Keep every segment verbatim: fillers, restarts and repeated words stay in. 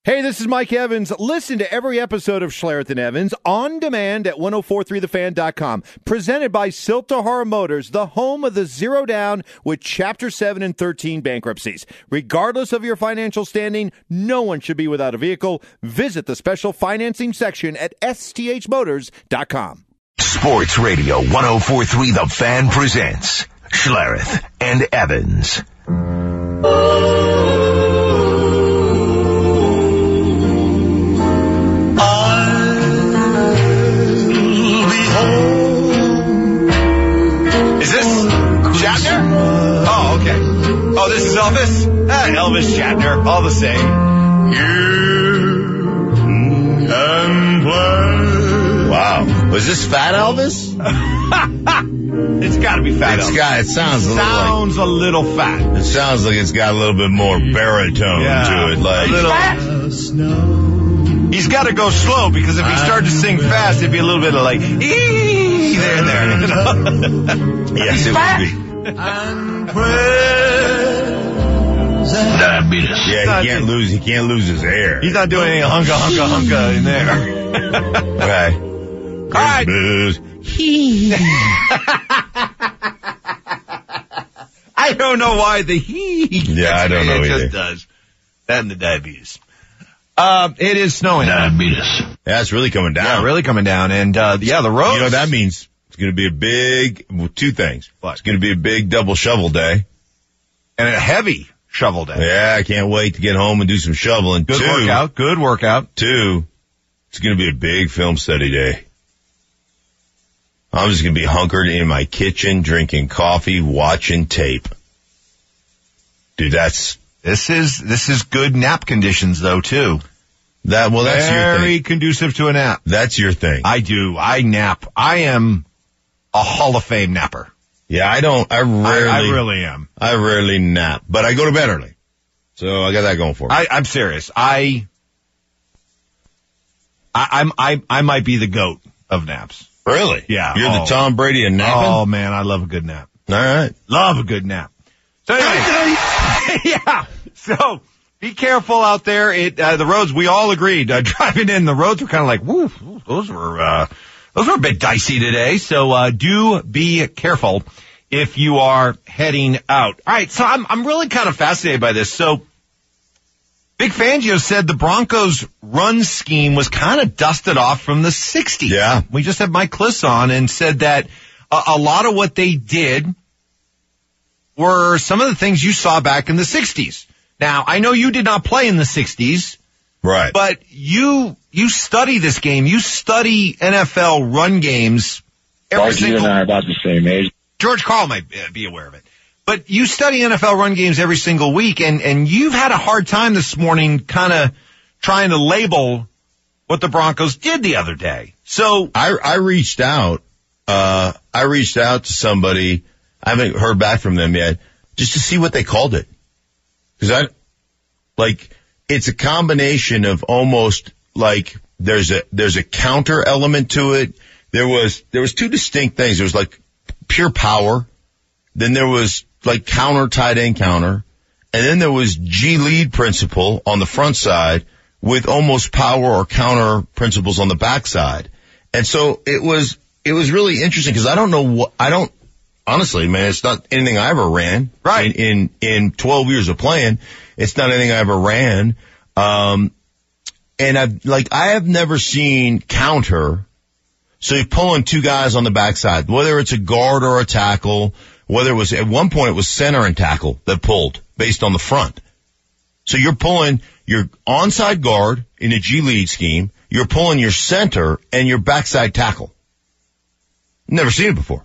Hey, this is Mike Evans. Listen to every episode of Schlereth and Evans on demand at ten forty-three the fan dot com. Presented by Siltahara Motors, the home of the zero down with Chapter seven and thirteen bankruptcies. Regardless of your financial standing, no one should be without a vehicle. Visit the special financing section at S T H motors dot com. Sports Radio ten forty-three The Fan presents Schlereth and Evans. Oh, okay. Oh, this is Elvis? Ah, Elvis Shatner, all the same. You can play. Wow. Was this Fat Elvis? It's got to be Fat it's Elvis. Got, it sounds a little sounds like, a little fat. It sounds like it's got a little bit more baritone yeah, to it. Like a little. He's got to go slow because if he started to sing fast, it'd be a little bit of like, ee there and there. You know? Yes, it would be. And diabetes. Yeah, he can't lose. He can't lose his hair. He's not doing any hunka hunka hunka in there. Okay. All right. I don't know why the he. Yeah, I don't know it either. It just does. That and the diabetes. Uh, it is snowing. Diabetes. Yeah, it's really coming down. Yeah, really coming down. And, uh, yeah, the roads. You know what that means? It's going to be a big, well, two things. What? It's going to be a big double shovel day. And a heavy shovel day. Yeah, I can't wait to get home and do some shoveling. Good two, workout. Good workout. Two, it's going to be a big film study day. I'm just going to be hunkered in my kitchen, drinking coffee, watching tape. Dude, that's... This is, this is good nap conditions though, too. That, well, that's your thing. Very conducive to a nap. That's your thing. I do. I nap. I am a Hall of Fame napper. Yeah, I don't, I rarely... I, I really am. I rarely nap, but I go to bed early. So I got that going for me. I, I'm serious. I, I, I'm, I, I might be the GOAT of naps. Really? Yeah. You're oh. the Tom Brady of napping? Oh, man, I love a good nap. All right. Love a good nap. So anyway, yeah. So be careful out there. It uh, the roads. We all agreed uh, driving in. The roads were kind of like, woo. Those were uh, those were a bit dicey today. So uh, do be careful if you are heading out. All right. So I'm I'm really kind of fascinated by this. So Vic Fangio said the Broncos' run scheme was kind of dusted off from the sixties. Yeah. We just had Mike Kliss on and said that a, a lot of what they did were some of the things you saw back in the sixties. Now, I know you did not play in the sixties. Right. But you, you study this game. You study N F L run games every Mark, single... you and I are about the same age. George Karl might be aware of it. But you study N F L run games every single week, and, and you've had a hard time this morning kind of trying to label what the Broncos did the other day. So I, I reached out, uh, I reached out to somebody. I haven't heard back from them yet, just to see what they called it. Cause I, like, it's a combination of almost like there's a, there's a counter element to it. There was, there was two distinct things. There was like pure power. Then there was like counter, tight end counter. And then there was G lead principle on the front side with almost power or counter principles on the back side. And so it was, it was really interesting because I don't know what, I don't, honestly, man, it's not anything I ever ran. Right. In, in, in twelve years of playing, it's not anything I ever ran. Um, and I've, like, I have never seen counter. So you're pulling two guys on the backside, whether it's a guard or a tackle, whether it was, at one point it was center and tackle that pulled based on the front. So you're pulling your onside guard in a G lead scheme. You're pulling your center and your backside tackle. Never seen it before.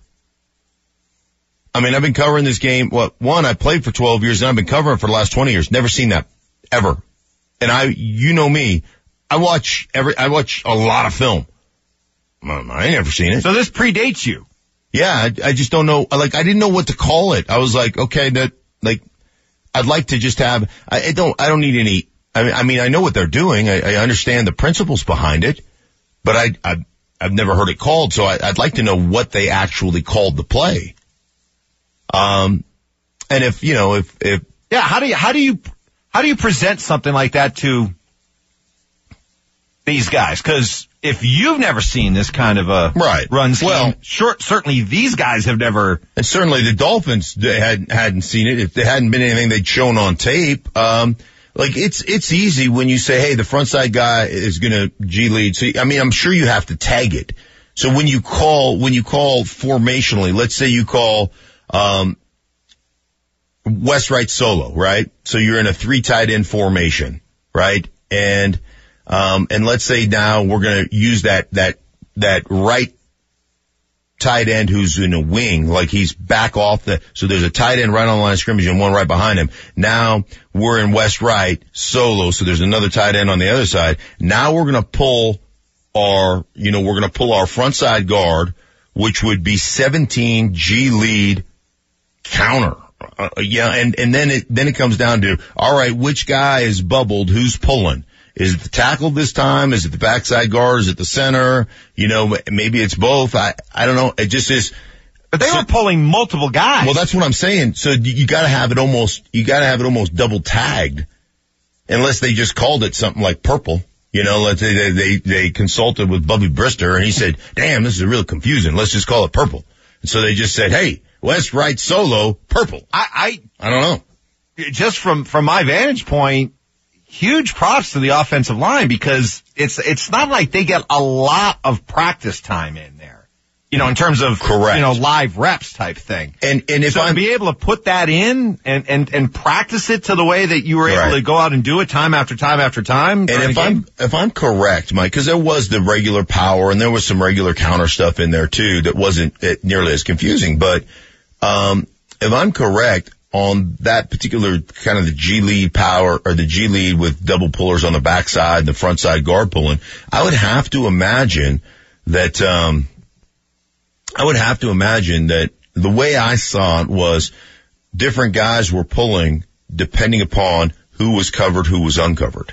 I mean, I've been covering this game. What, one, I played for twelve years and I've been covering for the last twenty years. Never seen that ever. And I, you know me, I watch every, I watch a lot of film. I ain't never seen it. So this predates you. Yeah, I, I just don't know. Like, I didn't know what to call it. I was like, okay, that, like, I'd like to just have, I, I don't, I don't need any, I mean, I mean, I know what they're doing. I, I understand the principles behind it, but I, I, I've never heard it called. So I, I'd like to know what they actually called the play. Um, and if, you know, if, if, Yeah, how do you, how do you, how do you present something like that to these guys? Because if you've never seen this kind of a right. run scheme, well, sure, certainly these guys have never. And certainly the Dolphins they hadn't, hadn't seen it. If there hadn't been anything they'd shown on tape, um, like it's, it's easy when you say, hey, the front side guy is going to G lead. So, I mean, I'm sure you have to tag it. So when you call, when you call formationally, let's say you call, um, West right solo, right? So you're in a three tight end formation, right? And, um, and let's say now we're going to use that, that, that right tight end who's in a wing, like he's back off the, so there's a tight end right on the line of scrimmage and one right behind him. Now we're in West right solo, so there's another tight end on the other side. Now we're going to pull our, you know, we're going to pull our front side guard, which would be seventeen G lead counter. Uh, yeah, and, and then it, then it comes down to, all right, which guy is bubbled, who's pulling? Is it the tackle this time? Is it the backside guard? Is it the center? You know, maybe it's both. I, I don't know. It just is. But they so, were pulling multiple guys. Well, that's what I'm saying. So you, you gotta have it almost, you gotta have it almost double tagged. Unless they just called it something like purple. You know, let's say they, they, they consulted with Bubby Brister and he said, damn, this is real confusing. Let's just call it purple. And so they just said, hey, West right solo, purple. I, I, I don't know. Just from, from my vantage point, huge props to the offensive line because it's, it's not like they get a lot of practice time in there, you know, in terms of, correct, you know, live reps type thing. And, and if so I'm to be able to put that in and, and, and practice it to the way that you were right. able to go out and do it time after time after time. And if I'm, if I'm correct, Mike, cause there was the regular power and there was some regular counter stuff in there too that wasn't nearly as confusing, but, um, if I'm correct, on that particular kind of the G lead power or the G lead with double pullers on the backside and the front side guard pulling, I would have to imagine that, um, I would have to imagine that the way I saw it was different guys were pulling depending upon who was covered, who was uncovered.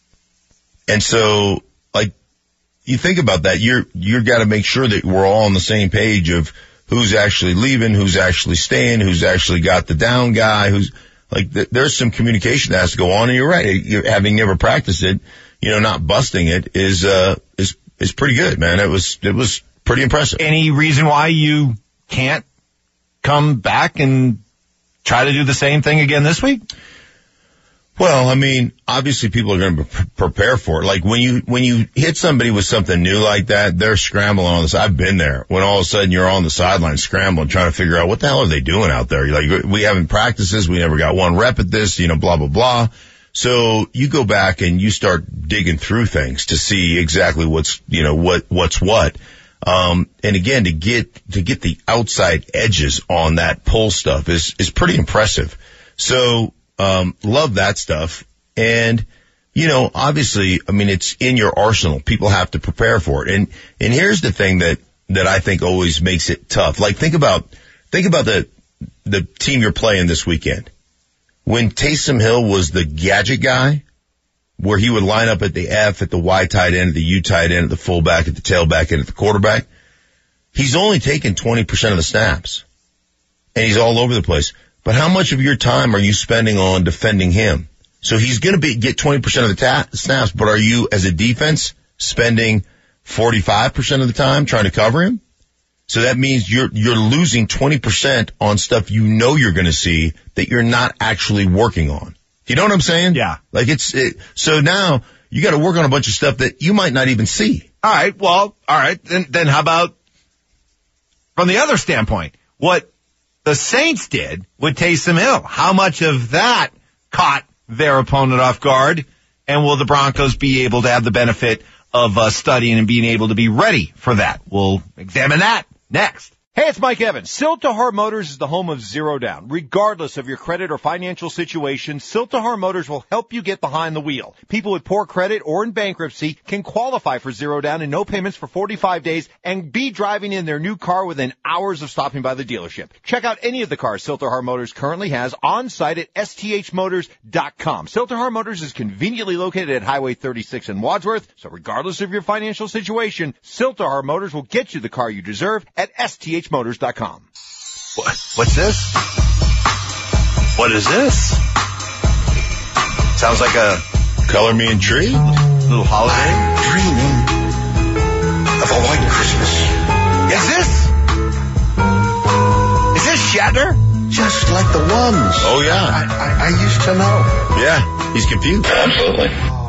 And so, like, you think about that, you're, you've got to make sure that we're all on the same page of who's actually leaving, who's actually staying, who's actually got the down guy, who's like, th- there's some communication that has to go on. And you're right. You're, having never practiced it, you know, not busting it is, uh, is, is pretty good, man. It was, it was pretty impressive. Any reason why you can't come back and try to do the same thing again this week? Well, I mean, obviously people are going to pre- prepare for it. Like when you, when you hit somebody with something new like that, they're scrambling on this. I've been there when all of a sudden you're on the sideline scrambling, trying to figure out what the hell are they doing out there? You're like, we haven't practiced this. We never got one rep at this, you know, blah, blah, blah. So you go back and you start digging through things to see exactly what's, you know, what, what's what. Um, and again, to get, to get the outside edges on that pull stuff is, is pretty impressive. So, Um, love that stuff. And, you know, obviously, I mean, it's in your arsenal. People have to prepare for it. And, and here's the thing that, that I think always makes it tough. Like think about, think about the, the team you're playing this weekend. When Taysom Hill was the gadget guy, where he would line up at the F, at the Y tight end, at the U tight end, at the fullback, at the tailback, and at the quarterback, he's only taken twenty percent of the snaps. And he's all over the place. But how much of your time are you spending on defending him? So he's going to be get twenty percent of the ta- snaps, but are you, as a defense, spending forty-five percent of the time trying to cover him? So that means you're you're losing twenty percent on stuff you know you're going to see that you're not actually working on. You know what I'm saying? Yeah. Like it's it, so now you got to work on a bunch of stuff that you might not even see. All right. Well, all right. Then then how about from the other standpoint, what the Saints did with Taysom Hill? How much of that caught their opponent off guard? And will the Broncos be able to have the benefit of uh, studying and being able to be ready for that? We'll examine that next. Hey, it's Mike Evans. Siltahar Motors is the home of Zero Down. Regardless of your credit or financial situation, Siltahar Motors will help you get behind the wheel. People with poor credit or in bankruptcy can qualify for Zero Down and no payments for forty-five days and be driving in their new car within hours of stopping by the dealership. Check out any of the cars Siltahar Motors currently has on site at S T H motors dot com. Siltahar Motors is conveniently located at Highway thirty-six in Wadsworth, so regardless of your financial situation, Siltahar Motors will get you the car you deserve at S T H motors dot com. What, what's this? What is this? Sounds like a Color me intrigued. little holiday. I'm dreaming of a white Christmas. Is this? Is this Shatner? Just like the ones. Oh, yeah. I, I, I used to know. Yeah, he's confused. Absolutely.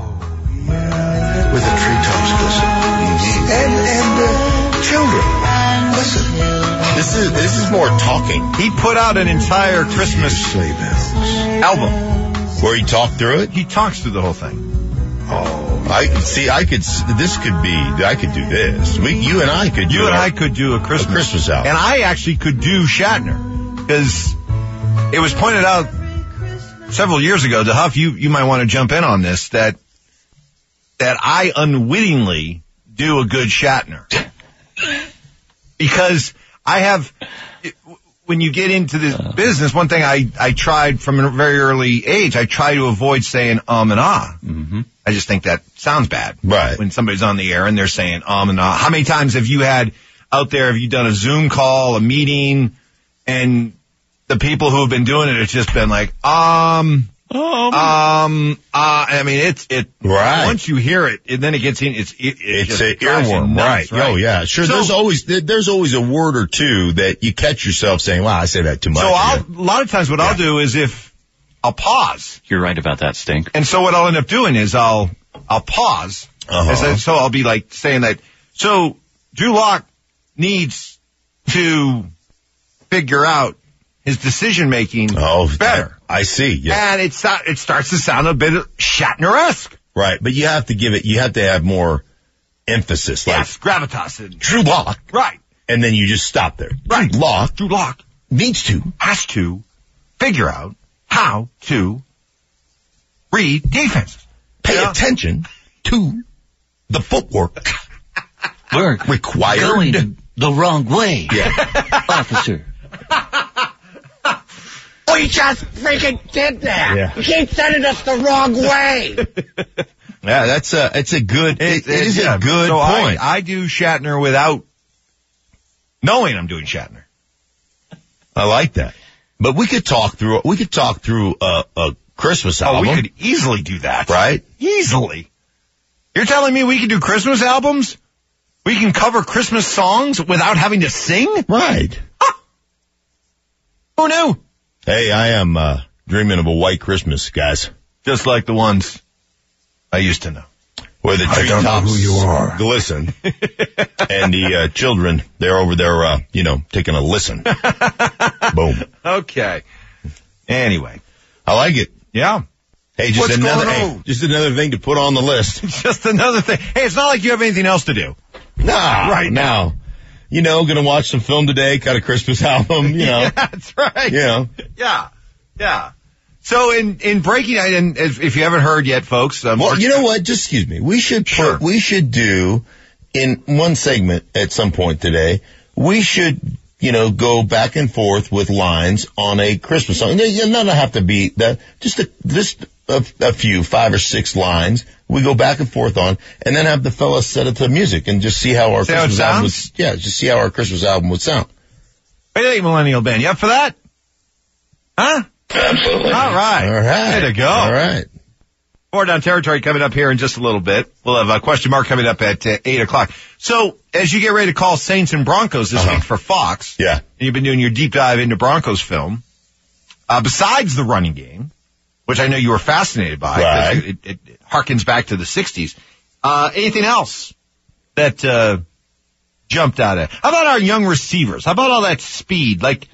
With the treetops glisten. Mm-hmm. And, and, uh, children. Listen. This is, this is more talking. He put out an entire Christmas sleigh bells album. Where he talked through it? He talks through the whole thing. Oh, I see. I could. This could be. I could do this. We, you and I could. You do and our, I could do a Christmas, a Christmas album, and I actually could do Shatner because it was pointed out several years ago. To Huff, you you might want to jump in on this. That that I unwittingly do a good Shatner because I have. When you get into this uh, business, one thing I, I tried from a very early age, I try to avoid saying um and ah. Mm-hmm. I just think that sounds bad. Right. When somebody's on the air and they're saying um and ah. How many times have you had out there, have you done a Zoom call, a meeting, and the people who have been doing it, it's just been like, um, um, um uh, I mean, it's, it, right. Once you hear it, and then it gets in, it's, it, it it's just an earworm, nuts, right. right? Oh, yeah. Sure. So, there's always, there's always a word or two that you catch yourself saying, wow, I say that too much. So I'll, a lot of times what yeah. I'll do is if I'll pause. You're right about that, Stink. And so what I'll end up doing is I'll, I'll pause. Uh-huh. I, so I'll be like saying that, so Drew Lock needs to figure out his decision making oh, better. I see. Yeah. And it's not, it starts to sound a bit Shatner-esque. Right. But you have to give it, you have to have more emphasis. Like yes, gravitas. And, Drew Lock. Right. And then you just stop there. Right. Drew Lock. Drew Lock needs to. Has to figure out how to read defenses. Pay yeah. attention to the footwork. We're required. Going the wrong way. Yeah. Officer. We just freaking did that. Yeah. You keep sending us the wrong way. Yeah, that's a, it's a good, it, it, it is yeah, a good so point. I, I do Shatner without knowing I'm doing Shatner. I like that. But we could talk through, we could talk through a, a Christmas oh, album. we could easily do that. Right? Easily. You're telling me we can do Christmas albums? We can cover Christmas songs without having to sing? Right. Huh. Who knew? Hey, I am uh, dreaming of a white Christmas, guys. Just like the ones I used to know. Where the I don't know who you are. Glisten. And the uh, children, they're over there, uh, you know, taking a listen. Boom. Okay. Anyway. I like it. Yeah. Hey, just What's another, going hey, on? just another thing to put on the list. Just another thing. Hey, it's not like you have anything else to do. Nah, right now. You know, gonna watch some film today, cut a Christmas album, you know. Yeah, that's right. You know. Yeah, yeah. So in, in breaking, and if, if you haven't heard yet, folks. Um, well, you know what? Just excuse me. We should put, sure. we should do in one segment at some point today, we should, you know, go back and forth with lines on a Christmas song. It doesn't have to be that, just a, just a, a few, five or six lines. We go back and forth on, and then have the fellas set it to music and just see how our see Christmas how album would, yeah, just see how our Christmas album would sound. What do you think, Millennial Ben? You up for that? Huh? Absolutely. All right. All right. Way to go. All right. Four Down Territory coming up here in just a little bit. We'll have a question mark coming up at uh, eight o'clock. So, as you get ready to call Saints and Broncos this uh-huh. week for Fox, yeah, and you've been doing your deep dive into Broncos film, uh, besides the running game, which I know you were fascinated by, right. it, it, it harkens back to the sixties. Uh, anything else that, uh, jumped out at? How about our young receivers? How about all that speed? Like,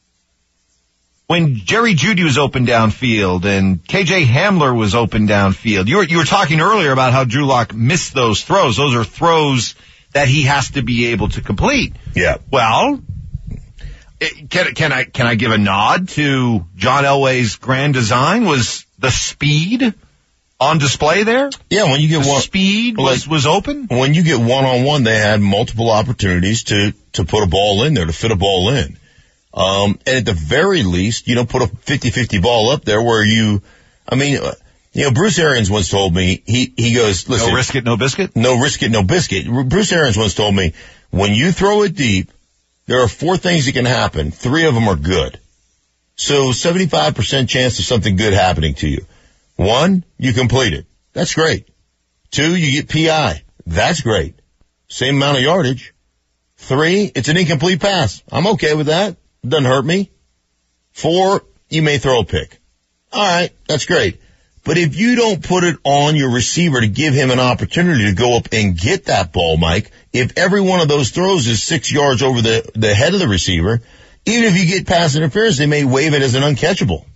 when Jerry Jeudy was open downfield and K J Hamler was open downfield, you were, you were talking earlier about how Drew Lock missed those throws. Those are throws that he has to be able to complete. Yeah. Well, it, can, can I, can I give a nod to John Elway's grand design? Was the speed on display there? Yeah, when you get the one speed was, like, was open? When you get one on one, they had multiple opportunities to, to put a ball in there, to fit a ball in. Um, and at the very least, you know, put a fifty-fifty ball up there where you, I mean, uh, you know, Bruce Arians once told me, he, he goes, listen. No risk it, no biscuit? No risk it, no biscuit. Bruce Arians once told me, when you throw it deep, there are four things that can happen. Three of them are good. So seventy-five percent chance of something good happening to you. One, you complete it. That's great. Two, you get P I. That's great. Same amount of yardage. Three, it's an incomplete pass. I'm okay with that. It doesn't hurt me. Four, you may throw a pick. All right, that's great. But if you don't put it on your receiver to give him an opportunity to go up and get that ball, Mike, if every one of those throws is six yards over the, the head of the receiver, even if you get pass interference, they may waive it as an uncatchable.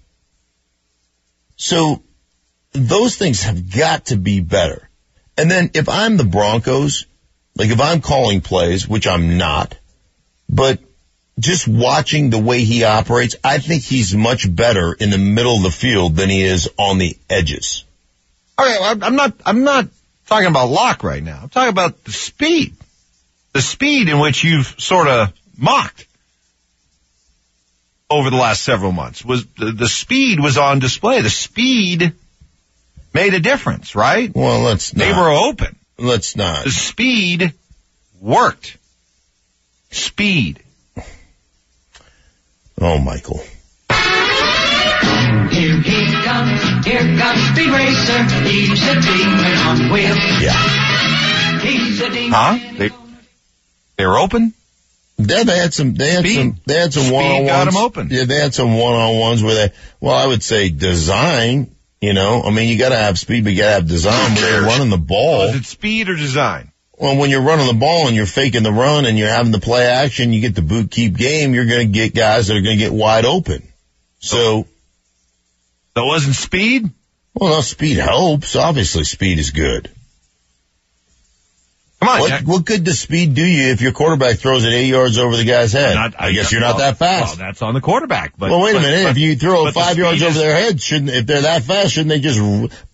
So those things have got to be better. And then if I'm the Broncos, like if I'm calling plays, which I'm not, but just watching the way he operates, I think he's much better in the middle of the field than he is on the edges. Okay, well, I'm not, I'm not talking about Locke right now. I'm talking about the speed. The speed in which you've sort of mocked over the last several months. Was the, the speed was on display. The speed made a difference, right? Well, let's not. They were open. Let's not. The speed worked. Speed. Oh, Michael. Here he comes, here comes Speed Racer. He's a demon on wheels. Yeah. He's a demon. Huh? They, they were open? Yeah, they had some, they had Speed. some, they had some Speed one-on-ones. got 'em open. Yeah, they had some one-on-ones where they, well, I would say design, you know, I mean, you gotta have speed, but you gotta have design when you're running the ball. Was it speed or design? Well, when you're running the ball and you're faking the run and you're having the play action, you get the boot keep game, you're going to get guys that are going to get wide open. So. That wasn't speed? Well, no, speed helps. Obviously, speed is good. Come on, what, Jack. what good does speed do you if your quarterback throws it eight yards over the guy's head? Not, I guess you're well, not that fast. Well, that's on the quarterback. But, well, wait but, a minute. But, if you throw but five the yards over is, their head, shouldn't, if they're that fast, shouldn't they just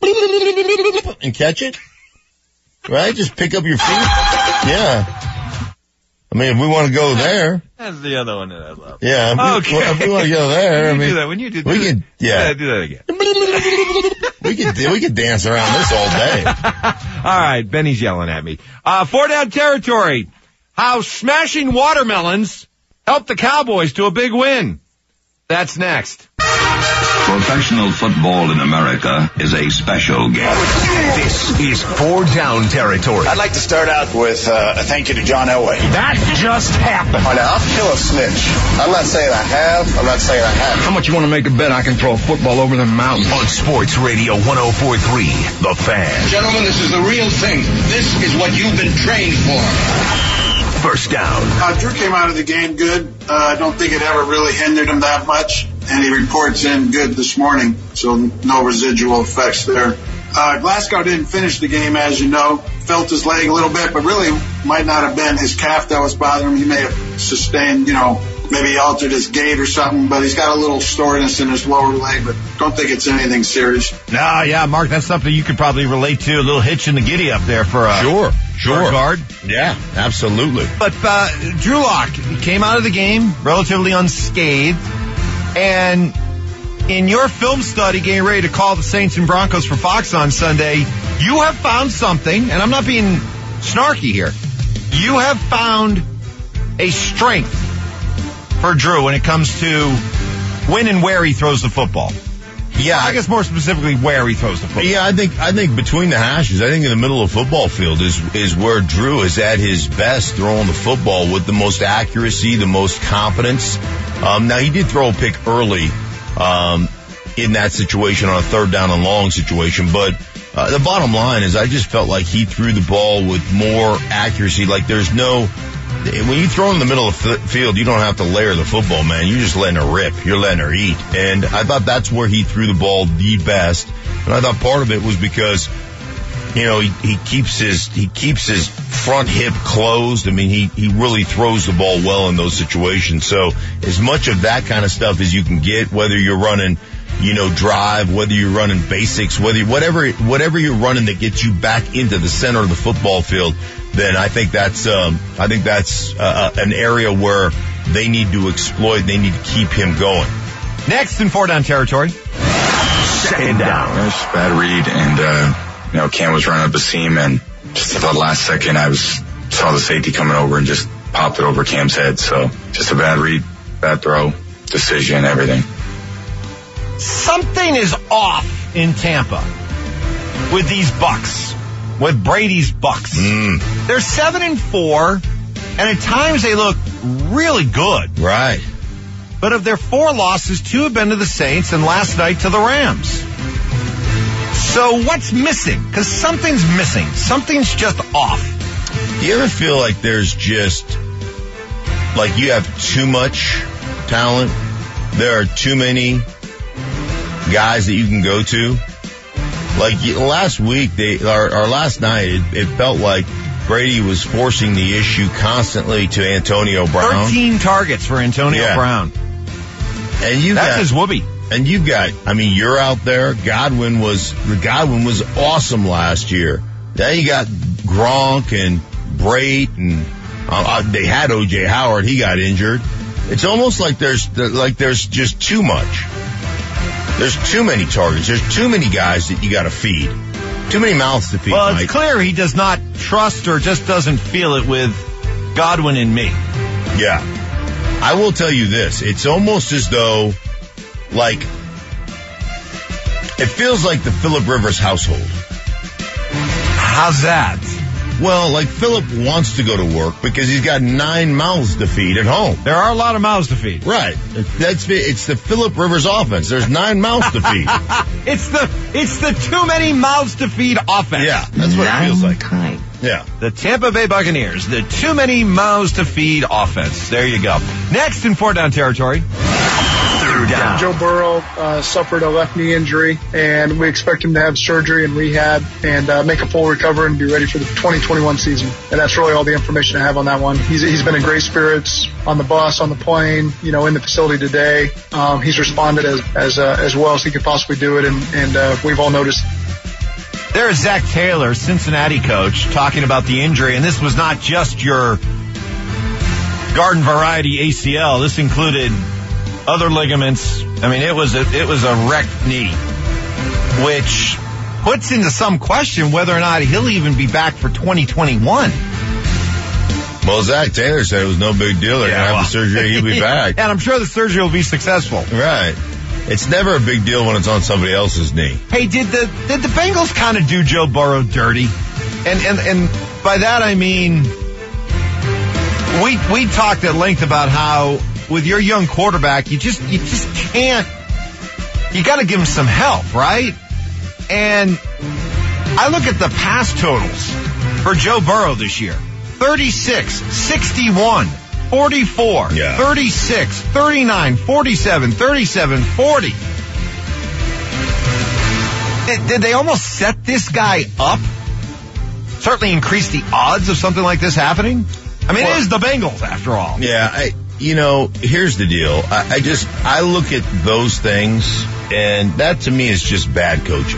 and catch it? Right? Just pick up your feet? Yeah. I mean, if we want to go there. That's the other one that I love. Yeah. If we, Okay. if we want to go there, I When you mean. do that, when you do, do we that, could, yeah. Do that again. we could, we could dance around this all day. All right. Benny's yelling at me. Uh, four down territory. How smashing watermelons helped the Cowboys to a big win. That's next. Professional football in America is a special game. This is Four Down Territory. I'd like to start out with uh, a thank you to John Elway. That just happened. Oh, now, I'll kill a snitch. I'm not saying I have. I'm not saying I haven't. How much you want to make a bet I can throw a football over the mountain? On Sports Radio one oh four point three, The Fan. Gentlemen, this is the real thing. This is what you've been trained for. First down. Uh, Drew came out of the game good. Uh, I don't think it ever really hindered him that much. And he reports in good this morning, so no residual effects there. Uh, Glasgow didn't finish the game, as you know. Felt his leg a little bit, but really might not have been his calf that was bothering him. He may have sustained, you know, maybe he altered his gait or something, but he's got a little soreness in his lower leg, but don't think it's anything serious. No, yeah, Mark, that's something you could probably relate to. A little hitch in the giddy up there for a Sure, sure. guard. Yeah, absolutely. But uh, Drew Lock came out of the game relatively unscathed. And in your film study getting ready to call the Saints and Broncos for Fox on Sunday, you have found something, and I'm not being snarky here, you have found a strength for Drew when it comes to when and where he throws the football. Yeah, I guess more specifically where he throws the football. Yeah, I think I think between the hashes, I think in the middle of the football field is is where Drew is at his best throwing the football with the most accuracy, the most confidence. Um, now he did throw a pick early um, in that situation on a third down and long situation, but uh, the bottom line is I just felt like he threw the ball with more accuracy. Like there's no. When you throw in the middle of the field, you don't have to layer the football, man. You're just letting her rip. You're letting her eat. And I thought that's where he threw the ball the best. And I thought part of it was because, you know, he, he keeps his, he keeps his front hip closed. I mean, he, he really throws the ball well in those situations. So as much of that kind of stuff as you can get, whether you're running, you know, drive, whether you're running basics, whether you, whatever, whatever you're running that gets you back into the center of the football field, then I think that's, um, I think that's, uh, an area where they need to exploit. They need to keep him going. Next in four down territory. Second down. It was a bad read, and, uh, you know, Cam was running up a seam, and just about last second, I was, saw the safety coming over and just popped it over Cam's head. So just a bad read, bad throw, decision, everything. Something is off in Tampa with these Bucks. with Brady's Bucks. Mm. They're seven and four, and at times they look really good. Right. But of their four losses, two have been to the Saints, and last night to the Rams. So what's missing? Because something's missing. Something's just off. Do you ever feel like there's just, like you have too much talent? There are too many guys that you can go to? Like last week, they, or, or last night, it, it felt like Brady was forcing the issue constantly to Antonio Brown. Thirteen targets for Antonio yeah. Brown. And you That's got, his whoopee. And you've got, I mean, you're out there. Godwin was, the Godwin was awesome last year. Then you got Gronk and Brait, and uh, they had O J Howard. He got injured. It's almost like there's, like there's just too much. There's too many targets. There's too many guys that you got to feed. Too many mouths to feed. Well, it's Mike. clear he does not trust or just doesn't feel it with Godwin and me. Yeah. I will tell you this. It's almost as though, like, it feels like the Phillip Rivers household. How's that? Well, like Phillip wants to go to work because he's got nine mouths to feed at home. There are a lot of mouths to feed. Right. That's it's the Phillip Rivers offense. There's nine mouths to feed. It's the it's the too many mouths to feed offense. Yeah, that's what it feels like. Kind. Yeah. The Tampa Bay Buccaneers, the too many mouths to feed offense. There you go. Next in four down territory. Third down. Joe Burrow uh, suffered a left knee injury, and we expect him to have surgery and rehab and uh, make a full recovery and be ready for the twenty twenty-one season. And that's really all the information I have on that one. He's he's been in great spirits on the bus, on the plane, you know, in the facility today. Um, he's responded as as uh, as well as he could possibly do it, and and uh, we've all noticed. There's Zach Taylor, Cincinnati coach, talking about the injury, and this was not just your garden variety A C L. This included other ligaments. I mean, it was a, it was a wrecked knee, which puts into some question whether or not he'll even be back for twenty twenty-one. Well, Zach Taylor said it was no big deal. They're Yeah, going to well, have the surgery. He'll be back. And I'm sure the surgery will be successful. Right. It's never a big deal when it's on somebody else's knee. Hey, did the did the Bengals kind of do Joe Burrow dirty? And and and by that I mean we we talked at length about how with your young quarterback you just you just can't you got to give him some help, right? And I look at the pass totals for Joe Burrow this year. thirty-six, sixty-one, forty-four, yeah. thirty-six, thirty-nine, forty-seven, thirty-seven, forty. Did, did they almost set this guy up? Certainly increase the odds of something like this happening? I mean, well, it is the Bengals, after all. Yeah, I, you know, here's the deal. I, I just, I look at those things, and that to me is just bad coaching.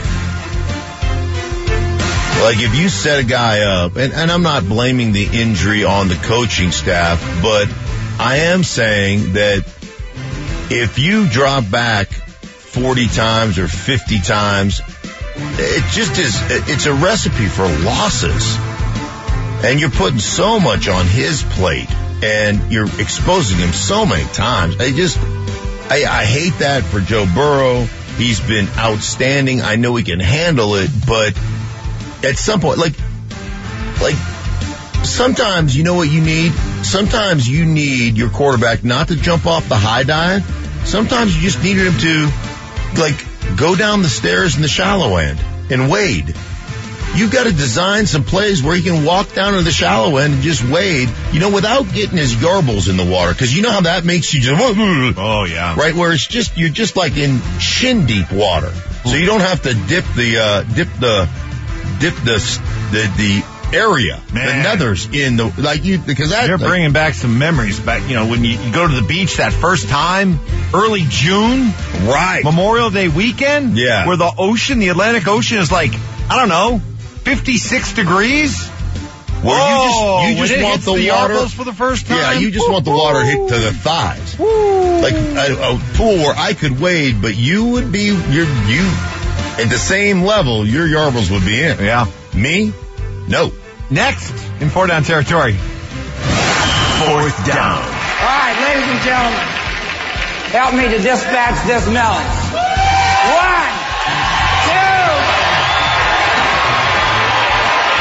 Like, if you set a guy up, and, and I'm not blaming the injury on the coaching staff, but I am saying that if you drop back forty times or fifty times, it just is, it's a recipe for losses. And you're putting so much on his plate, and you're exposing him so many times. I just, I, I hate that for Joe Burrow. He's been outstanding. I know he can handle it, but at some point, like, like, sometimes, you know what you need? Sometimes you need your quarterback not to jump off the high dive. Sometimes you just need him to, like, go down the stairs in the shallow end and wade. You've got to design some plays where he can walk down to the shallow end and just wade, you know, without getting his yarbles in the water. Because you know how that makes you just, oh, yeah. Right, where it's just, you're just like in shin deep water. So you don't have to dip the, uh, dip the, dip the, the, the area, Man. the nethers in the, like you, because that. You're like, bringing back some memories back, you know, when you, you go to the beach that first time, early June. Right. Memorial Day weekend. Yeah. Where the ocean, the Atlantic Ocean is like, I don't know, fifty-six degrees. Where Whoa, you just, you just when it want hits the, the water. Yarbles for the first time. Yeah, you just Woo, want the water hit to the thighs. Woo. Like a, a pool where I could wade, but you would be, you're, you, at the same level, your yarbles would be in. Yeah. Me? No. Next, in four down territory. Fourth down. All right, ladies and gentlemen, help me to dispatch this melon. One, two.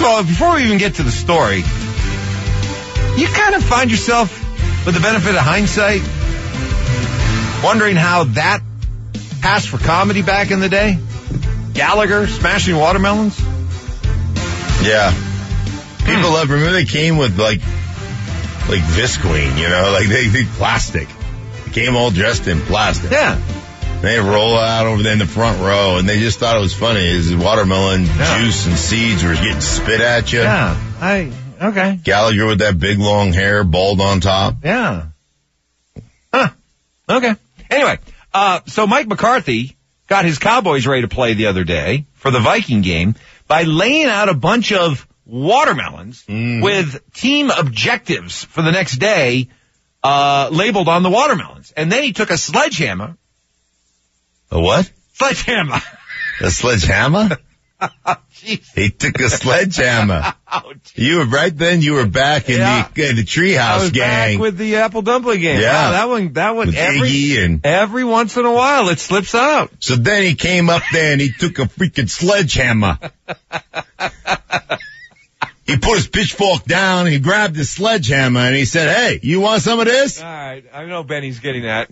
of all, before we even get to the story, you kind of find yourself, with the benefit of hindsight, wondering how that passed for comedy back in the day. Gallagher smashing watermelons. Yeah. People Hmm. love, remember they came with like, like Visqueen, you know, like they, they plastic. They came all dressed in plastic. Yeah. They roll out over there in the front row, and they just thought it was funny. Is watermelon Yeah. juice and seeds were getting spit at you. Yeah. I, okay. Gallagher with that big long hair, bald on top. Yeah. Huh. Okay. Anyway, uh, so Mike McCarthy got his Cowboys ready to play the other day for the Viking game by laying out a bunch of watermelons Mm. with team objectives for the next day, uh, labeled on the watermelons. And then he took a sledgehammer. A what? Sledgehammer. A sledgehammer? He took a sledgehammer. Ouch. You were right then. You were back in Yeah. the in the I Treehouse was gang. back with the Apple Dumpling game. Yeah. Wow, that one, that one, With every, Iggy and- every once in a while it slips out. So then he came up there and he took a freaking sledgehammer. He put his pitchfork down, he grabbed his sledgehammer, and he said, "Hey, you want some of this?" All right, I know Benny's getting that.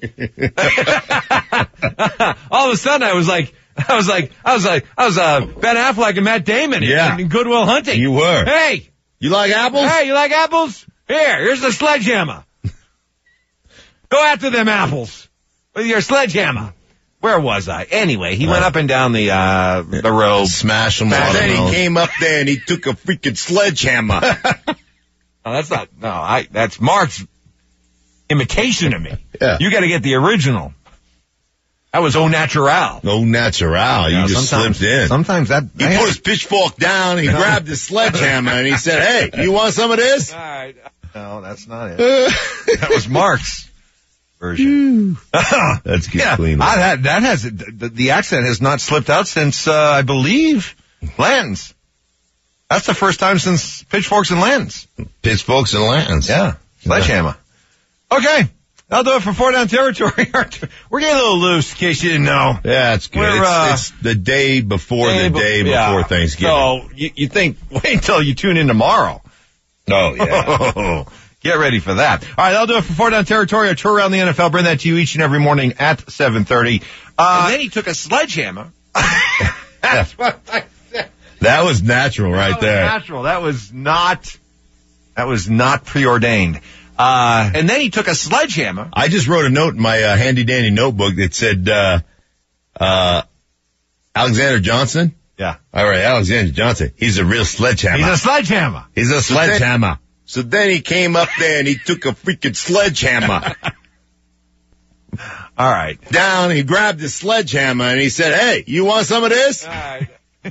All of a sudden, I was like, I was like, I was like, I was uh, Ben Affleck and Matt Damon Yeah. in, in Good Will Hunting. You were. Hey, You like apples? hey, you like apples? Here, here's the sledgehammer. Go after them apples with your sledgehammer. Where was I? Anyway, he went up and down the uh the road. Smash him. Smash Then him. he came up there and he took a freaking sledgehammer. Oh, that's not. No, I. That's Mark's imitation of me. Yeah. You got to get the original. That was au natural. No natural. You Yeah, just sometimes- slipped in. Sometimes that. He put his pitchfork down, he grabbed his sledgehammer, and he said, "Hey, you want some of this?" All right. No, that's not it. That was Mark's version. That's good. Yeah, Clean. I had, that has the, the accent has not slipped out since uh, I believe Lanton's. That's the first time since Pitchforks and Lanton's. Pitchforks and lanterns. Yeah, sledgehammer. Okay, that'll do it for Four Down Territory. We're getting a little loose, in case you didn't know. Yeah, it's good. We're, It's, uh, it's the day before Day the be- day yeah. before Thanksgiving. So you, you think wait until you tune in tomorrow. Oh, yeah. Get ready for that. All right, that'll do it for Four Down Territory. A tour around the N F L. Bring that to you each and every morning at seven thirty. Uh, and then he took a sledgehammer. That's what I said. That was natural right That was there. natural. That was not, that was not preordained. Uh, and then he took a sledgehammer. I just wrote a note in my uh, handy dandy notebook that said, uh, uh, Alexander Johnson. Yeah. All right, Alexander Johnson. He's a real sledgehammer. He's a sledgehammer. He's a sledgehammer. So then he came up there and he took a freaking sledgehammer. All right. Down, he grabbed his sledgehammer and he said, "Hey, you want some of this?" All right.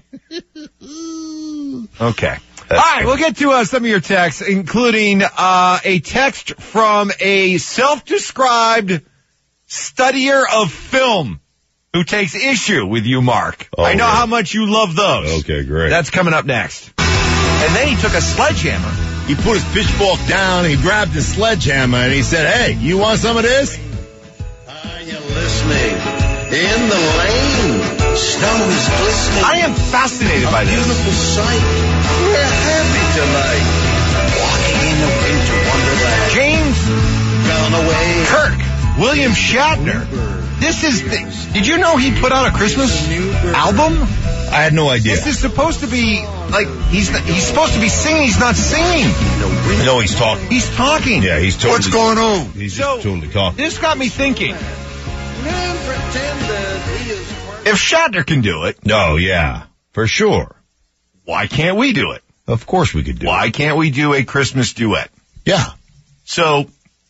Okay. All right, we'll get to uh, some of your texts, including uh, a text from a self-described studier of film who takes issue with you, Mark. Oh, I know really? how much you love those. Okay, great. That's coming up next. And then he took a sledgehammer. He put his pitchfork down, he grabbed his sledgehammer and he said, "Hey, you want some of this?" Are you listening? In the lane, snow is glistening. I am fascinated by A this. beautiful sight. We're happy tonight. Walking in the winter wonderland. James Gone away. Kirk, William Shatner. This is, the, did you know he put out a Christmas album? I had no idea. This is supposed to be, like, he's he's supposed to be singing, he's not singing. No, he's talking. He's talking. Yeah, he's totally. What's going on? He's So- just totally talking. This got me thinking, Man, pretend that he is if Shatner can do it, Oh, yeah, for sure. why can't we do it? Of course we could do Why it. can't we do a Christmas duet? Yeah. So,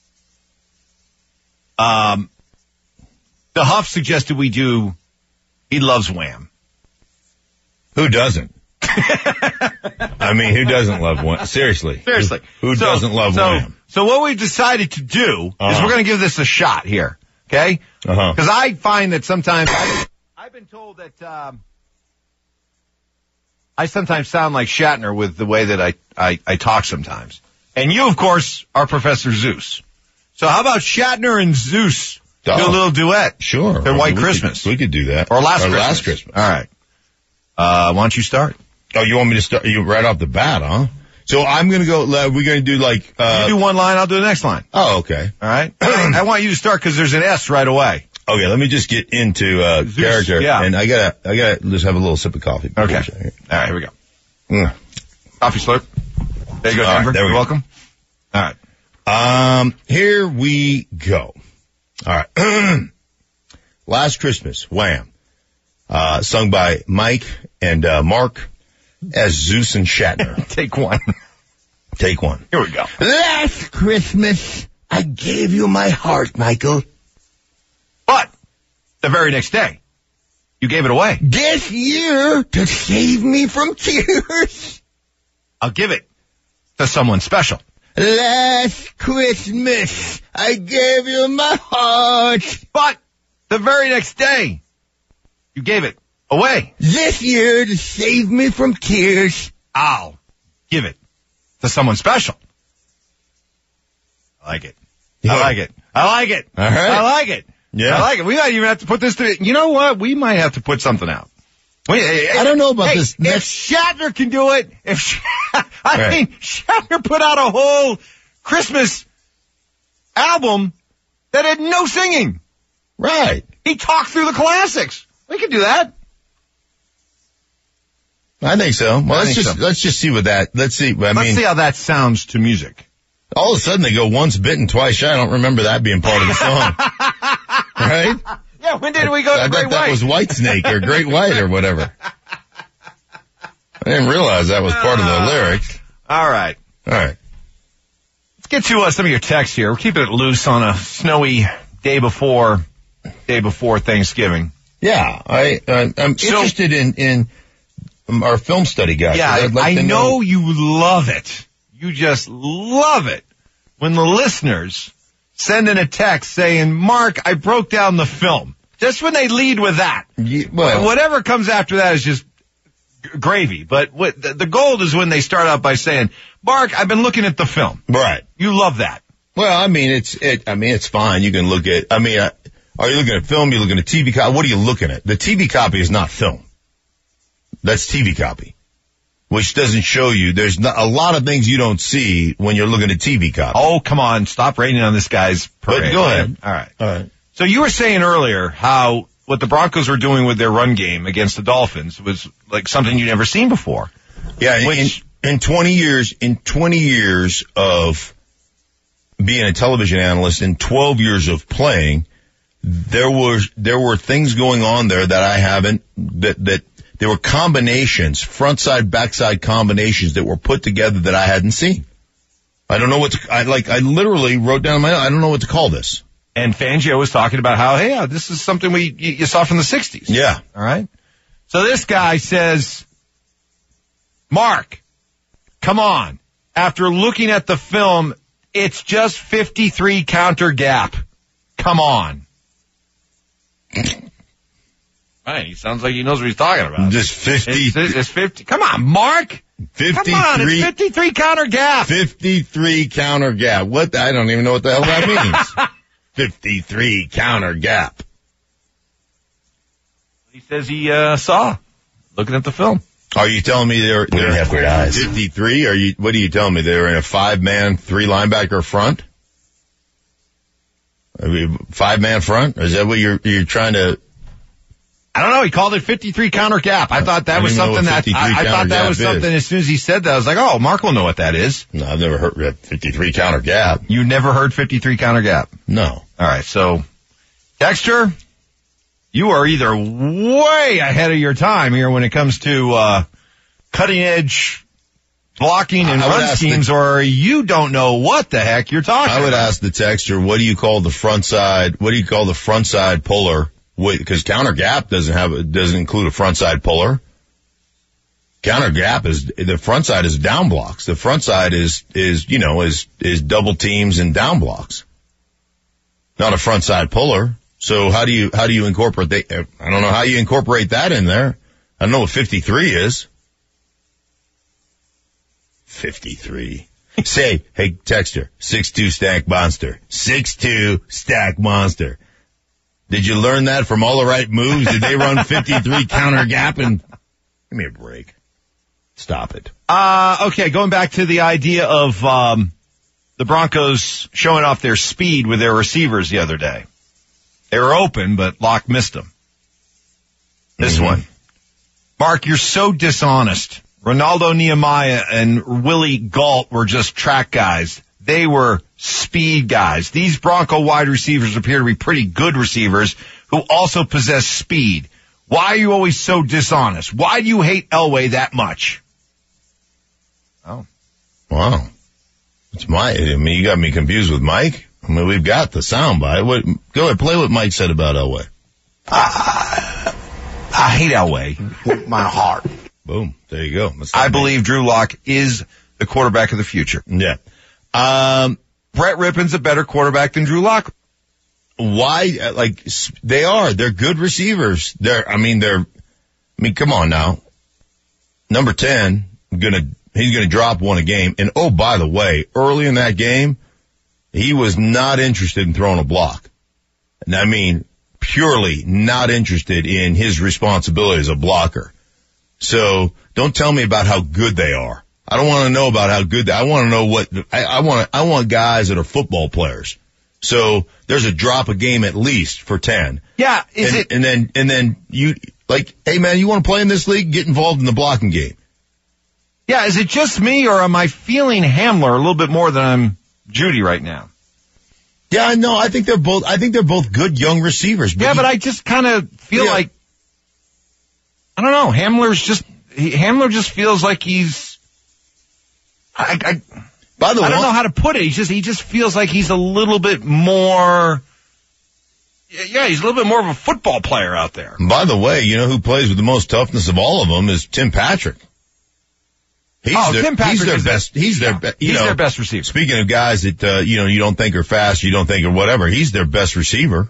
um, the Huff suggested we do He Loves Wham. Who doesn't? I mean, who doesn't love Wham? Seriously. Seriously. Who, who So- doesn't love so, Wham? So what we've decided to do is Uh-huh. we're going to give this a shot here. Okay? Uh-huh. Because I find that sometimes I, I've been told that um, I sometimes sound like Shatner with the way that I, I, I talk sometimes. And you, of course, are Professor Zeus. So how about Shatner and Zeus do Oh. a little duet? Sure. For White We Christmas. Could, we could do that. Or Last Christmas. Last Christmas. All right. Uh, why don't you start? Oh, you want me to start you right off the bat, huh? So I'm going to go, uh, we're going to do like, uh. You do one line, I'll do the next line. Oh, okay. All right. I want you to start because there's an S right away. Okay, let me just get into, uh, Zeus, character. yeah. And I gotta, I gotta just have a little sip of coffee. Okay. All right, here we go. Mm. Coffee slurp. There you go, All Denver. right, there we You're go. welcome. All right. Um, here we go. All right. Last Christmas, Wham. Uh, sung by Mike and, uh, Mark as Zeus and Shatner. Take one. Take one. Here we go. Last Christmas, I gave you my heart, Michael. But the very next day, you gave it away. This year, to save me from tears, I'll give it to someone special. Last Christmas, I gave you my heart. But the very next day, you gave it away. This year, to save me from tears, I'll give it to someone special. I like it. Yeah. I like it. I like it. All right. I like it. Yeah. I like it. We might even have to put this to, you know what? We might have to put something out. We, I don't know about hey, this If next. Shatner can do it, if, Sh- I Right. mean, Shatner put out a whole Christmas album that had no singing. Right. He talked through the classics. We could do that. I think so. Well, I let's think just, so. let's just see what that, let's see. I Let's mean, see how that sounds to music. all of a sudden they go once bitten, twice shy. I don't remember that being part of the song. Right? Yeah, when did we go to I Great thought that White? was White Snake or Great White or whatever. I didn't realize that was part of the lyrics. All right. All right. Let's get to uh, some of your texts here. We're keeping it loose on a snowy day before, day before Thanksgiving. Yeah, I, uh, I'm So- interested in, in our film study guy. Yeah, I'd like I to know you love it. You just love it when the listeners send in a text saying, Mark, I broke down the film. Just when they lead with that. Yeah, well, Whatever comes after that is just g- gravy. But what the, the gold is when they start out by saying, Mark, I've been looking at the film. right. You love that. Well, I mean, it's, it, I mean, it's fine. You can look at, I mean, uh, are you looking at film? You're looking at T V copy? What are you looking at? The T V copy is not film. That's T V copy, which doesn't show you. There's not, a lot of things you don't see when you're looking at T V copy. Oh, come on. Stop raining on this guy's parade. But go ahead. All right. All right. So you were saying earlier how what the Broncos were doing with their run game against the Dolphins was like something you'd never seen before. Yeah. Which- in, in twenty years, in twenty years of being a television analyst and twelve years of playing, there was, there were things going on there that I haven't, that, that, there were combinations, front side, back side combinations that were put together that I hadn't seen. I don't know what to, I like, I literally wrote down my, I don't know what to call this. And Fangio was talking about how, hey, uh, this is something we you, you saw from the sixties. Yeah. All right. So this guy says, Mark, come on. After looking at the film, it's just fifty-three counter gap. Come on. Right, he sounds like he knows what he's talking about. Just fifty. It's, it's, it's fifty. Come on, Mark. fifty-three. Come on, it's fifty-three counter gap. fifty-three counter gap. What? The, I don't even know what the hell that means. fifty-three counter gap. He says he uh, saw looking at the film. Are you telling me they're, they're have great eyes. fifty-three? Are you, what are you telling me? They're in a five man, three linebacker front? I mean, five man front? Is that what you're, you're trying to? I don't know. He called it fifty-three counter gap. I thought that I was don't even know something what that, I, I fifty-three thought that counter was gap something is. as soon as he said that, I was like, oh, Mark will know what that is. No, I've never heard of fifty-three counter gap. You never heard fifty-three counter gap? No. All right. So, Dexter, you are either way ahead of your time here when it comes to, uh, cutting edge blocking and I would run ask schemes, the- or you don't know what the heck you're talking I would about. ask the texter, what do you call the front side, what do you call the front side puller? Because counter gap doesn't have, a- doesn't include a front side puller. Counter gap is, the front side is down blocks. The front side is, is, you know, is, is double teams and down blocks. Not a front side puller. So how do you, how do you incorporate that? I don't know how you incorporate that in there. I don't know what fifty-three is. fifty-three. Say, hey, texter, six two stack monster. six two stack monster. Did you learn that from All the Right Moves? Did they run fifty-three counter gap? And give me a break. Stop it. Uh, okay, going back to the idea of um, the Broncos showing off their speed with their receivers the other day. They were open, but Locke missed them. This mm-hmm. one. Mark, you're so dishonest. Ronaldo Nehemiah and Willie Gault were just track guys. They were speed guys. These Bronco wide receivers appear to be pretty good receivers who also possess speed. Why are you always so dishonest? Why do you hate Elway that much? Oh. Wow. It's my, I mean, you got me confused with Mike. I mean, we've got the soundbite. What, go ahead, play what Mike said about Elway. I, I hate Elway with my heart. Boom. There you go. I believe Drew Lock is the quarterback of the future. Yeah. Um, Brett Rippon's a better quarterback than Drew Lock. Why? Like, they are. They're good receivers. They're, I mean, they're, I mean, come on now. Number ten, gonna, he's gonna drop one a game. And oh, by the way, early in that game, he was not interested in throwing a block. And I mean, purely not interested in his responsibility as a blocker. So don't tell me about how good they are. I don't want to know about how good they, I want to know what, I, I want I want guys that are football players. So there's a drop a game at least for ten. Yeah, is and, it? And then, and then you, like, hey man, you want to play in this league? Get involved in the blocking game. Yeah, is it just me or am I feeling Hamler a little bit more than I'm Judy right now? Yeah, no, I think they're both, I think they're both good young receivers. But yeah, he, but I just kind of feel yeah. like, I don't know, Hamler's just, he, Hamler just feels like he's, I, I, By the way, I don't know how to put it. He just, he just feels like he's a little bit more, yeah, he's a little bit more of a football player out there. By the way, you know who plays with the most toughness of all of them is Tim Patrick. He's oh, their, Tim Patrick he's their is best. He's yeah, their. You he's know, their best receiver. Speaking of guys that uh, you know you don't think are fast, you don't think are whatever. He's their best receiver.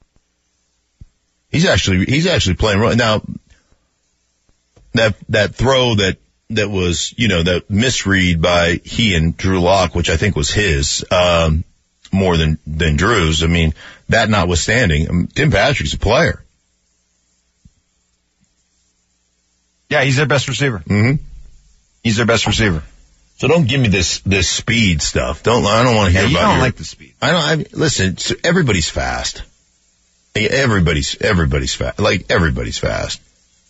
He's actually he's actually playing right now. That that throw that that was you know that misread by he and Drew Lock, which I think was his um, more than than Drew's. I mean, that notwithstanding, I mean, Tim Patrick's a player. Yeah, he's their best receiver. Mm-hmm. He's their best receiver. So don't give me this, this speed stuff. Don't, I don't want to hear yeah, you about don't your, like the speed. I don't, I mean, listen, so everybody's fast. Everybody's, everybody's fast. Like, everybody's fast.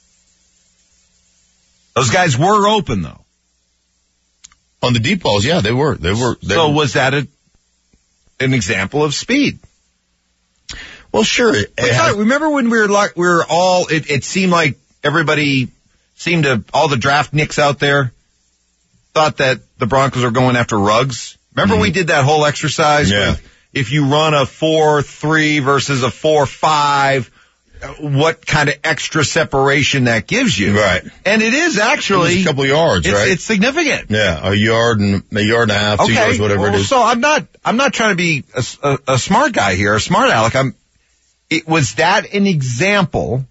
Those guys were open though. On the deep balls, yeah, they were, they were. They so were. was that a, an example of speed? Well, sure. It, it has, remember when we were like, we were all, it, it seemed like everybody seemed to, all the draft nicks out there thought that the Broncos were going after Ruggs. Remember mm-hmm. we did that whole exercise? Yeah. With if you run a four three versus a four five, what kind of extra separation that gives you. Right. And it is actually. It's a couple yards, it's, right? It's significant. Yeah, a yard and a yard and a half, okay. two yards, whatever well, it is. So I'm not, I'm not trying to be a, a, a smart guy here, a smart aleck. I'm, it was that an example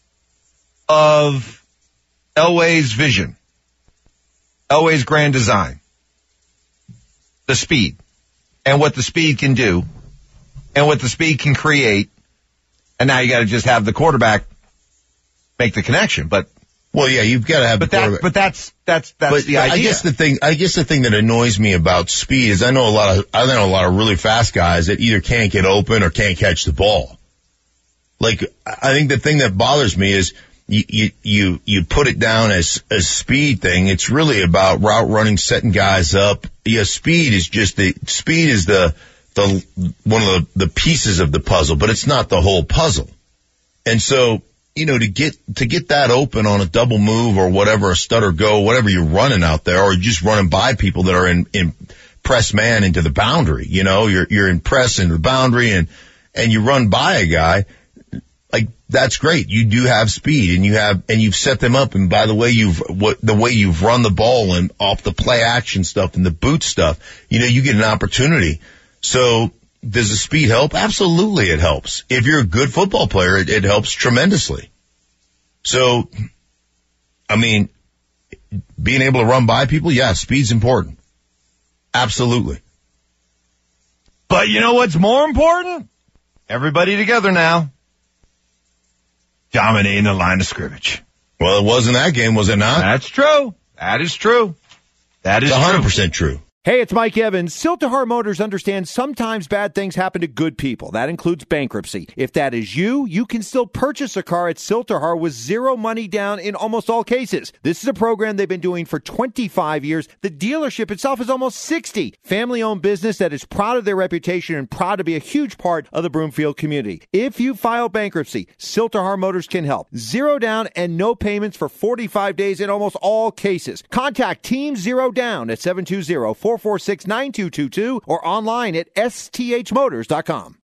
of Elway's vision, Elway's grand design, the speed, and what the speed can do, and what the speed can create, and now you got to just have the quarterback make the connection. But well, yeah, you've got to have. But the that, but that's that's that's but the idea. I guess the thing, I guess the thing that annoys me about speed is I know a lot of I know a lot of really fast guys that either can't get open or can't catch the ball. Like I think the thing that bothers me is. You, you, you, you put it down as a speed thing. It's really about route running, setting guys up. Yeah, speed is just the, speed is the, the, one of the, the pieces of the puzzle, but it's not the whole puzzle. And so, you know, to get, to get that open on a double move or whatever, a stutter go, whatever you're running out there, or just running by people that are in, in press man into the boundary, you know, you're, you're in press into the boundary and, and you run by a guy. Like, that's great. You do have speed and you have, and you've set them up. And by the way, you've, what, the way you've run the ball and off the play action stuff and the boot stuff, you know, you get an opportunity. So does the speed help? Absolutely it helps. If you're a good football player, it, it helps tremendously. So, I mean, being able to run by people, yeah, speed's important. Absolutely. But you know what's more important? Everybody together now. Dominating the line of scrimmage. Well, it was in that game, was it not? That's true. That is true. That is one hundred true. percent true. Hey, it's Mike Evans. Siltahar Motors understands sometimes bad things happen to good people. That includes bankruptcy. If that is you, you can still purchase a car at Siltahar with zero money down in almost all cases. This is a program they've been doing for twenty-five years. The dealership itself is almost sixty. Family-owned business that is proud of their reputation and proud to be a huge part of the Broomfield community. If you file bankruptcy, Siltahar Motors can help. Zero down and no payments for forty-five days in almost all cases. Contact Team Zero Down at seven two zero, four four six, nine two two two or online at S T H motors dot com.